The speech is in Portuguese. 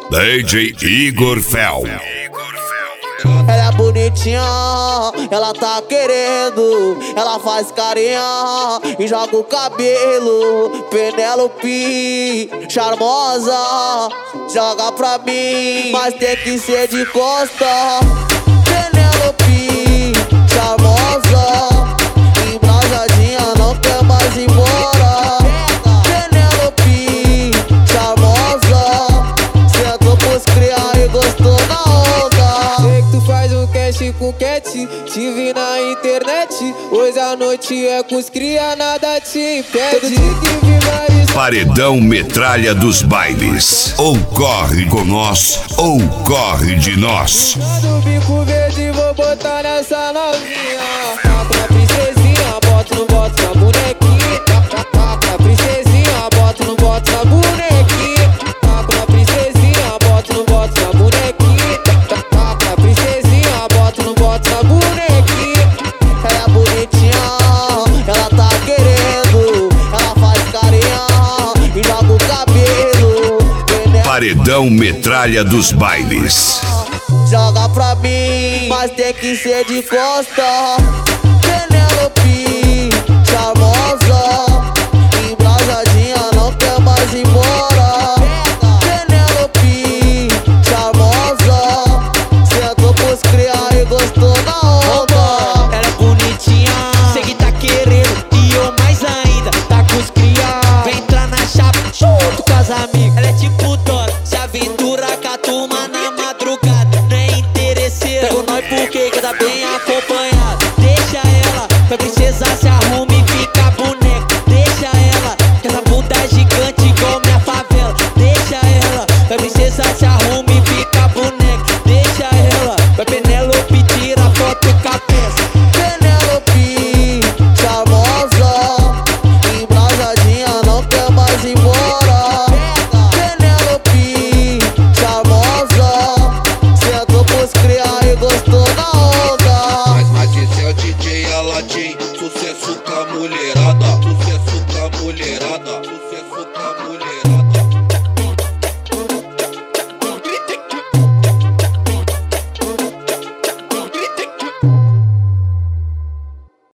DJ Igor Fel. Ela é bonitinha, ela tá querendo. Ela faz carinha e joga o cabelo. Penélope, charmosa, joga pra mim, mas tem que ser de costa. Penélope, charmosa, embrasadinha, não quer mais ir embora. Penélope, charmosa, sentou pros cria e gostou na onda. Sei que tu faz um cast com cat, te vi na internet. Hoje a noite é com os cria, nada te impede. Todo dia que vi mais Paredão Metralha dos Bailes. Ou corre com nós, ou corre de nós. do bico verde, vou botar nessa novinha. Pra princesinha, bota no boto na bonequinha. Pra princesinha, bota no boto na bonequinha. Pra princesinha, bota no boto na bonequinha. Pra princesinha, bota no boto na bonequinha. Ela é bonitinha, ela tá querendo. Ela faz carinha e joga o cabelo. Paredão Metralha dos Bailes. Joga pra mim, mas tem que ser de costa.